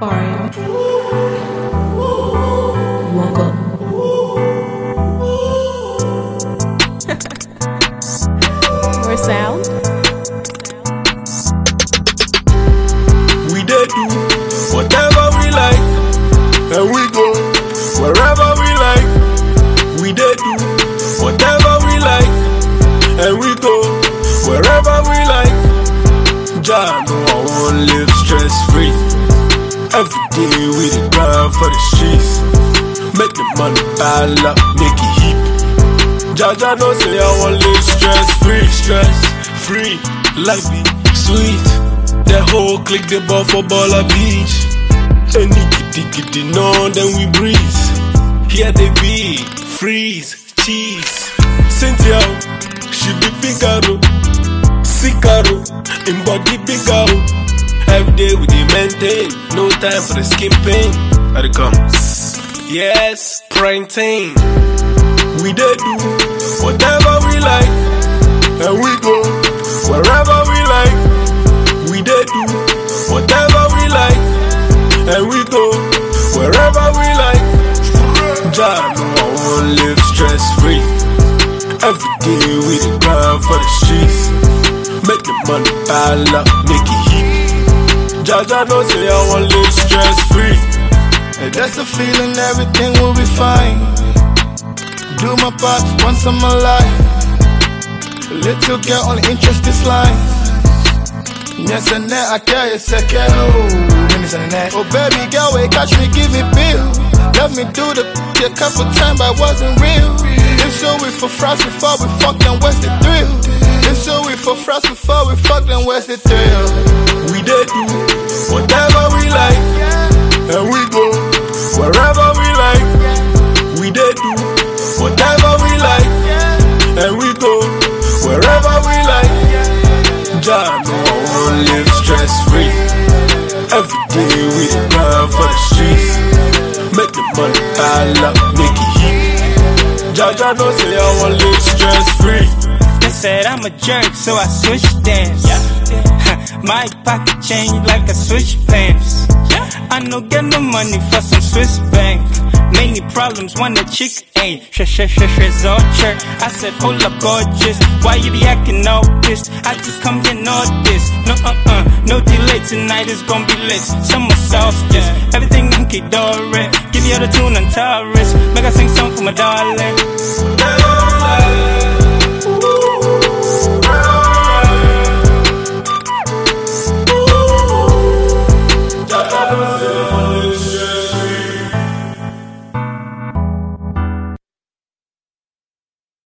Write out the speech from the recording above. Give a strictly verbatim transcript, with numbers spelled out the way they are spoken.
Fine. Welcome. More sound. We did do whatever we like, and we go wherever we like. We did do whatever we like, and we go wherever we like. Jah know I won't live stress free. Every day we the grind for the streets. Make the money pile up, make it heap. Jah Jah know say I won't live stress free, stress free. Life be sweet. The whole click the ball for Baller Beach. Any giddy giddy no, then we breeze. Here they be, freeze, cheese. Cynthia, she be Figaro, Sicaro, in body bigaro. Every day we dey maintain, no time for the skipping. Here it comes, yes, prime time. We dey do whatever we like, and we go wherever we like. We dey do whatever we like, and we go wherever we like. Jah know I won't live stress free. Every day we the grind for the streets. Make the money pile up, make it heap. Jah Jah know say I won't live stress free. And that's the feeling, everything will be fine. Do my part once in my life. Little girl only interest this line. Yes and that I carry a second. Oh baby girl, wait, catch me, give me bill. Let me do the a couple times, but wasn't real. If so, we for frost before we fuck, then where's the thrill? If so, we for frost before we fuck, then where's the thrill? We did do whatever we like, and we go wherever we like. We did do whatever we like, and we go wherever we like. Jah know I won't live stress free. Every day we grind for the streets. Make the money pile up, make it heap. Jah Jah know say I won't live stress free. They said I'm a jerk, so I switched dance. My pocket change like I switch plans. I no get no money for some Swiss bank. Many problems when the chick ain't sh sh sh sh all church. I said, hold up, gorgeous. Why you be acting all pissed? I just come get all this. No uh uh, no delay. Tonight is gonna be lit. Summer solstice, everything hunky dory. Give you the tune on Taurus. Make I sing song for my darling.